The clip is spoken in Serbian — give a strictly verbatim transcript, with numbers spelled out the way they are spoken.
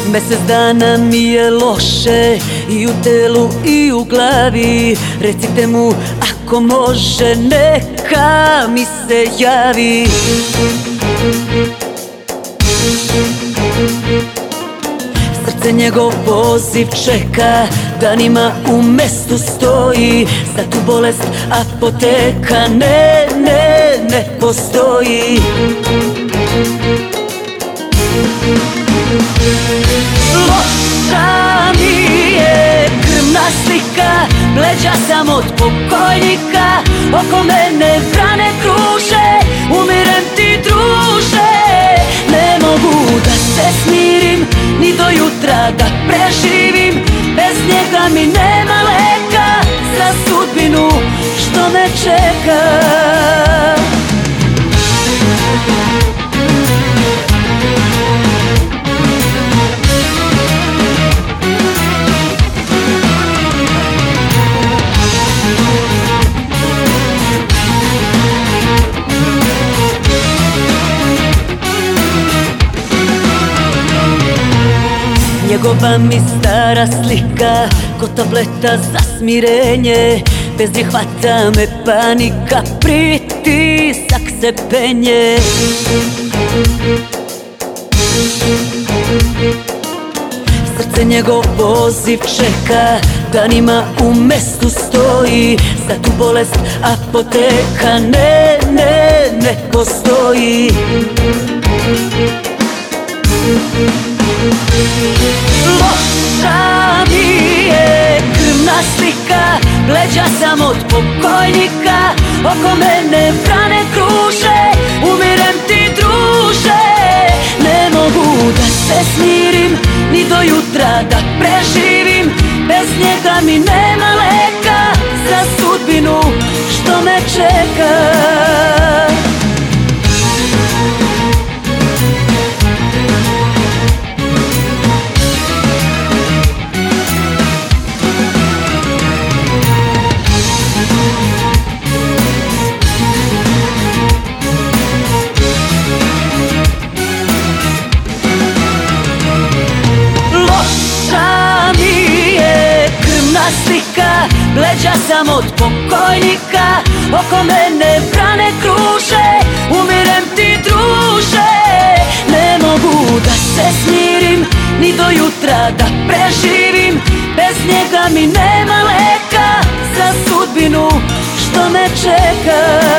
Mesec dana mi je loše i u telu i u glavi. Recite mu ako može neka mi se javi. Srce njegov poziv čeka, danima u mestu stoji. Za tu bolest apoteka ne, ne, ne postoji. Loša mi je krvna slika, bleđa sam od pokojnika. Oko mene vrane kruže, umirem ti druže. Ne mogu da se smirim, ni do jutra da preživim. Bez njega mi nema leka za sudbinu što me čeka. Njegova mi stara slika, ko tableta za smirenje. Bez nje hvata me panika, pritisak se penje. Srce njegov poziv čeka, danima u mestu stoji. Za tu bolest apoteka ne, ne, ne postoji. Loša mi je krvna slika, bleđa sam od pokojnika. Oko mene vrane kruže, umirem ti druže. Ne mogu da se smirim, ni do jutra da preživim. Bez njega mi nema leka za sudbinu što me čeka. Slika, bleđa sam od pokojnika. Oko mene vrane kruže, umirem ti druže. Ne mogu da se smirim, ni do jutra da preživim. Bez njega mi nema leka za sudbinu što me čeka.